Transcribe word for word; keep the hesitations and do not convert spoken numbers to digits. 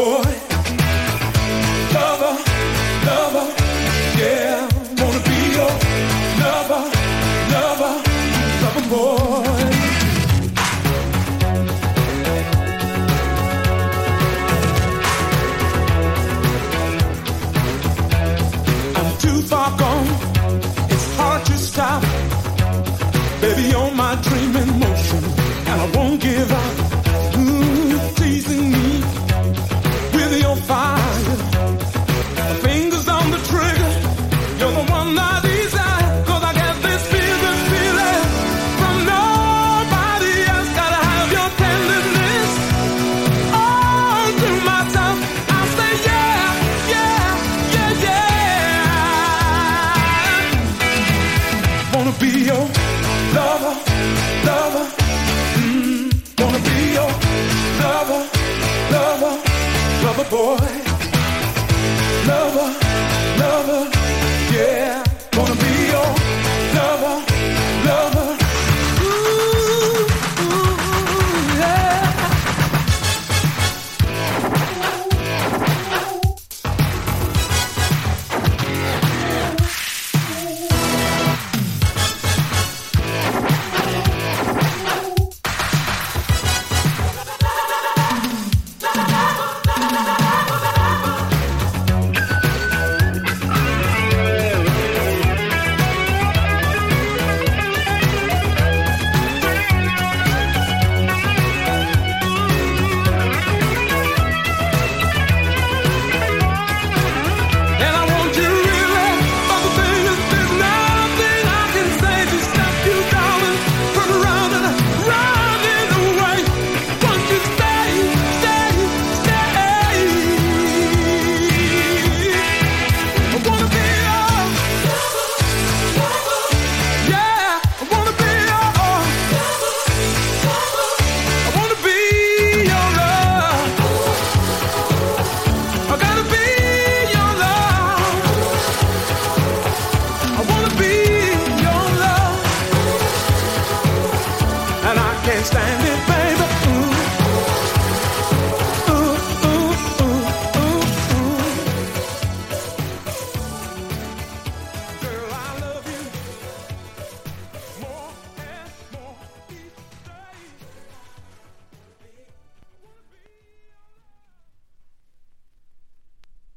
boy. Lover, lover, yeah. Wanna be your lover, lover, lover boy. I'm too far gone, it's hard to stop. Baby, you're my dream in motion, and I won't give up. Ooh, teasing me with your fire. Fingers on the trigger, you're the one I desire. 'Cause I get this feeling, feeling from nobody else. Gotta have your tenderness all to myself. I'll say yeah, yeah, yeah, yeah. Wanna be your lover, lover, mm, wanna be your lover, lover, lover boy, lover, lover.